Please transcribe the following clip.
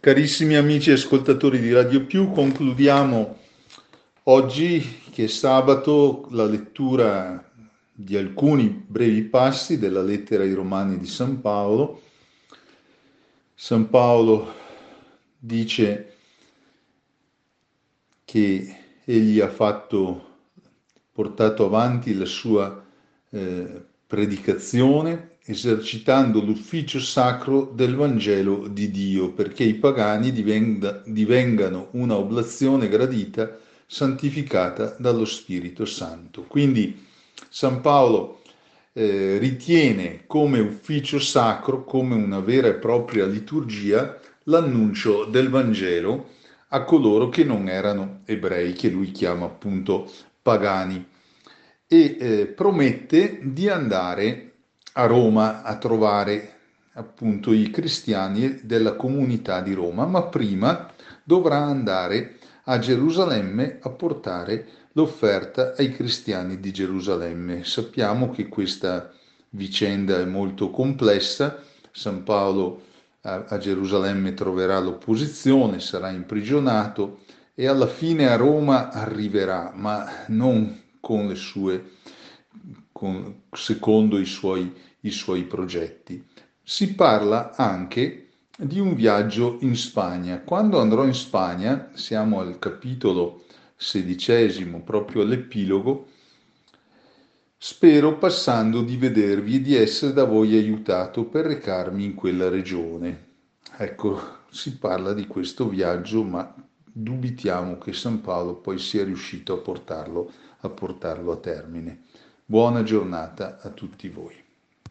Carissimi amici e ascoltatori di Radio Più, concludiamo oggi, che è sabato, la lettura di alcuni brevi passi della lettera ai Romani di San Paolo. San Paolo dice che egli ha portato avanti la sua predicazione esercitando l'ufficio sacro del Vangelo di Dio, perché i pagani divengano una oblazione gradita, santificata dallo Spirito Santo. Quindi San Paolo ritiene come ufficio sacro, come una vera e propria liturgia, l'annuncio del Vangelo a coloro che non erano ebrei, che lui chiama appunto pagani, e promette di andare a Roma a trovare appunto i cristiani della comunità di Roma, ma prima dovrà andare a Gerusalemme a portare l'offerta ai cristiani di Gerusalemme. Sappiamo che questa vicenda è molto complessa. San Paolo a Gerusalemme troverà l'opposizione, sarà imprigionato e alla fine a Roma arriverà, ma non con le sue, secondo i suoi progetti. Si parla anche di un viaggio in Spagna. Quando andrò in Spagna, siamo al capitolo 16, proprio all'epilogo, spero passando di vedervi e di essere da voi aiutato per recarmi in quella regione. Ecco, si parla di questo viaggio, ma dubitiamo che San Paolo poi sia riuscito a portarlo a termine. Buona giornata a tutti voi.